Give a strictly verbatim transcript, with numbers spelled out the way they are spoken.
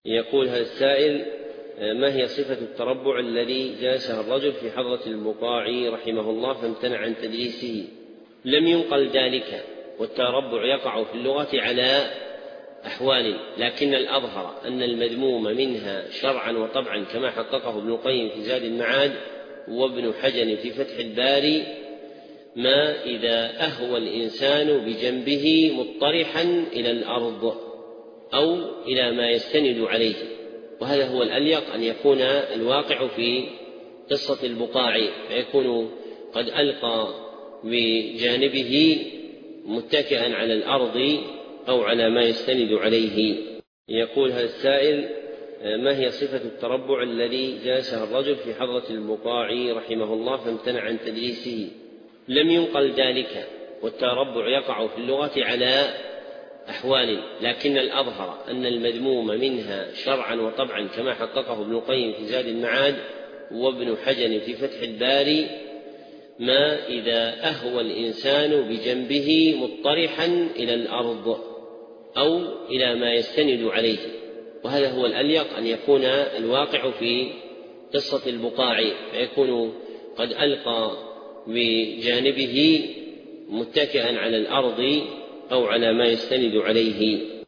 يقول هذا السائل: ما هي صفة التربع الذي جالسها الرجل في حضرة البقاعي رحمه الله فامتنع عن تدريسه؟ لم ينقل ذلك، والتربع يقع في اللغة على أحوال، لكن الأظهر أن المذموم منها شرعا وطبعا كما حققه ابن القيم في زاد المعاد وابن حجر في فتح الباري: ما إذا أهوى الإنسان بجنبه مضطرحا إلى الأرض أو إلى ما يستند عليه. وهذا هو الأليق أن يكون الواقع في قصة البقاعي، فيكون قد ألقى بجانبه متكئا على الأرض أو على ما يستند عليه. يقول هذا السائل: ما هي صفة التربع الذي جالسها الرجل في حضرة البقاعي رحمه الله فامتنع عن تدريسه؟ لم ينقل ذلك، والتربع يقع في اللغة على أحوال، لكن الأظهر أن المذموم منها شرعا وطبعا كما حققه ابن القيم في زاد المعاد وابن حجر في فتح الباري: ما إذا أهوى الإنسان بجنبه مضطرحا إلى الأرض أو إلى ما يستند عليه. وهذا هو الأليق أن يكون الواقع في قصة البقاعي، فيكون قد ألقى بجانبه متكئا على الأرض أو على ما يستند عليه.